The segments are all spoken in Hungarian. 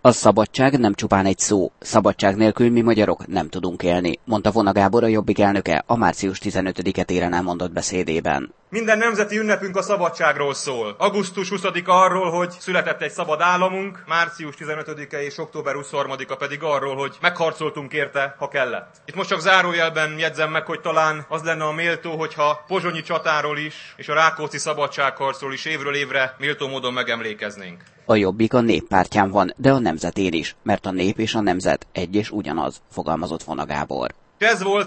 A szabadság nem csupán egy szó, szabadság nélkül mi magyarok nem tudunk élni, mondta Vona Gábor, a Jobbik elnöke a március 15-e téren elmondott beszédében. Minden nemzeti ünnepünk a szabadságról szól. Augusztus 20-a arról, hogy született egy szabad államunk, március 15-e és október 23-a pedig arról, hogy megharcoltunk érte, ha kellett. Itt most csak zárójelben jegyzem meg, hogy talán az lenne a méltó, hogyha pozsonyi csatáról is és a rákóczi szabadságharcról is évről évre méltó módon megemlékeznénk. A Jobbik a nép pártján van, de a nemzetén is, mert a nép és a nemzet egy és ugyanaz, fogalmazott Vona Gábor. Ez volt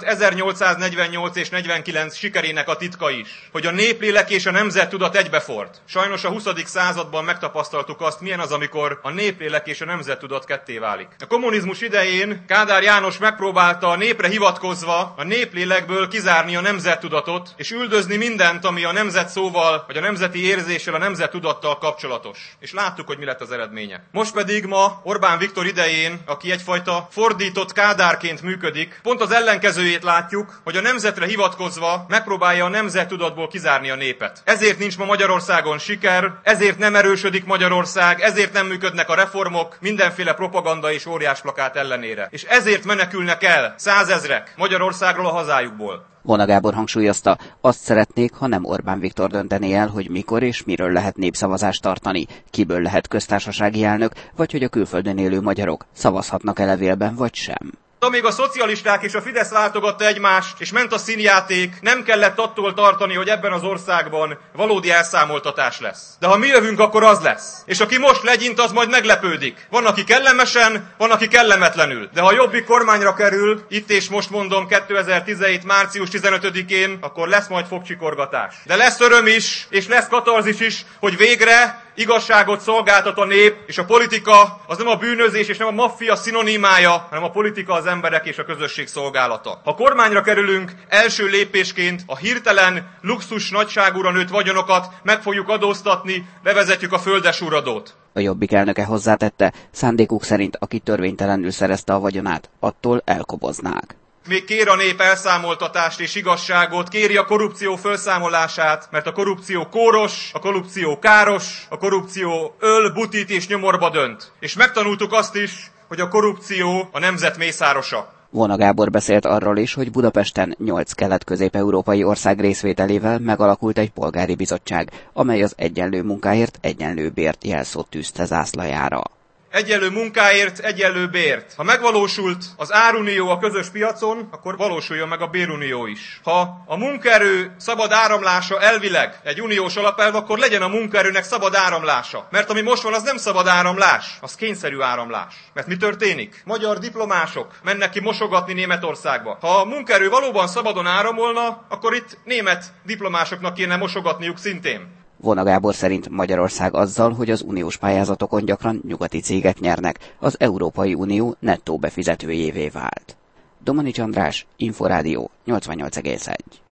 1848 és 49 sikerének a titka is, hogy a néplélek és a nemzettudat egybefort. Sajnos a 20. században megtapasztaltuk azt, milyen az, amikor a néplélek és a nemzettudat ketté válik. A kommunizmus idején Kádár János megpróbálta a népre hivatkozva a néplélekből kizárni a nemzettudatot, és üldözni mindent, ami a nemzet szóval, vagy a nemzeti érzéssel, a nemzettudattal kapcsolatos. És láttuk, hogy mi lett az eredménye. Most pedig ma Orbán Viktor idején, aki egyfajta fordított Kádárként működik, pont az ellenkezőjét látjuk, hogy a nemzetre hivatkozva megpróbálja a nemzettudatból kizárni a népet. Ezért nincs ma Magyarországon siker, ezért nem erősödik Magyarország, ezért nem működnek a reformok mindenféle propaganda és óriásplakát ellenére. És ezért menekülnek el százezrek Magyarországról, a hazájukból. Vona Gábor hangsúlyozta, azt szeretnék, ha nem Orbán Viktor döntené el, hogy mikor és miről lehet népszavazást tartani, kiből lehet köztársasági elnök, vagy hogy a külföldön élő magyarok szavazhatnak-e levélben, vagy sem. Amíg a szocialisták és a Fidesz váltogatta egymást, és ment a színjáték, nem kellett attól tartani, hogy ebben az országban valódi elszámoltatás lesz. De ha mi jövünk, akkor az lesz. És aki most legyint, az majd meglepődik. Van, aki kellemesen, van, aki kellemetlenül. De ha a Jobbik kormányra kerül, itt és most mondom 2017. március 15-én, akkor lesz majd fogcsikorgatás. De lesz öröm is, és lesz katarzis is, hogy végre igazságot szolgáltat a nép, és a politika az nem a bűnözés és nem a maffia szinonimája, hanem a politika az emberek és a közösség szolgálata. Ha kormányra kerülünk, első lépésként a hirtelen luxus nagyságúra nőtt vagyonokat meg fogjuk adóztatni, bevezetjük a földesúradót. A Jobbik elnöke hozzátette, szándékuk szerint, aki törvénytelenül szerezte a vagyonát, attól elkoboznák. Még kér a nép elszámoltatást és igazságot, kéri a korrupció felszámolását, mert a korrupció kóros, a korrupció káros, a korrupció öl, butít és nyomorba dönt. És megtanultuk azt is, hogy a korrupció a nemzet mészárosa. Vona Gábor beszélt arról is, hogy Budapesten 8 kelet-közép-európai ország részvételével megalakult egy polgári bizottság, amely az egyenlő munkáért egyenlő bért jelszót tűzte zászlajára. Egyenlő munkáért, egyenlő bért. Ha megvalósult az árunió a közös piacon, akkor valósuljon meg a bérunió is. Ha a munkaerő szabad áramlása elvileg egy uniós alapelv, akkor legyen a munkaerőnek szabad áramlása. Mert ami most van, az nem szabad áramlás, az kényszerű áramlás. Mert mi történik? Magyar diplomások mennek ki mosogatni Németországba. Ha a munkaerő valóban szabadon áramolna, akkor itt német diplomásoknak kéne mosogatniuk szintén. Vona Gábor szerint Magyarország azzal, hogy az uniós pályázatokon gyakran nyugati cégek nyernek, az Európai Unió nettó befizetőjévé vált. Domanics András, Inforádió 88,1.